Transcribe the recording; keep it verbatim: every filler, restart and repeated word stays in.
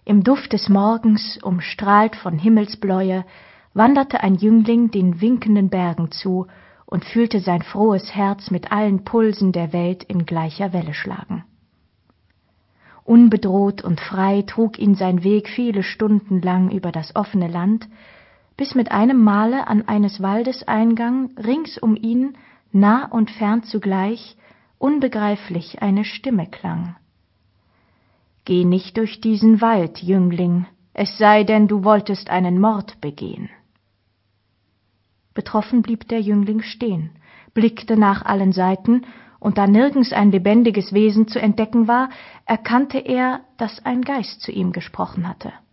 Im Duft des Morgens, umstrahlt von Himmelsbläue, wanderte ein Jüngling den winkenden Bergen zu und fühlte sein frohes Herz mit allen Pulsen der Welt in gleicher Welle schlagen. Unbedroht und frei trug ihn sein Weg viele Stunden lang über das offene Land, bis mit einem Male an eines Waldes Eingang rings um ihn, nah und fern zugleich, unbegreiflich eine Stimme klang. »Geh nicht durch diesen Wald, Jüngling, es sei denn, du wolltest einen Mord begehen.« Betroffen blieb der Jüngling stehen, blickte nach allen Seiten, und da nirgends ein lebendiges Wesen zu entdecken war, erkannte er, dass ein Geist zu ihm gesprochen hatte.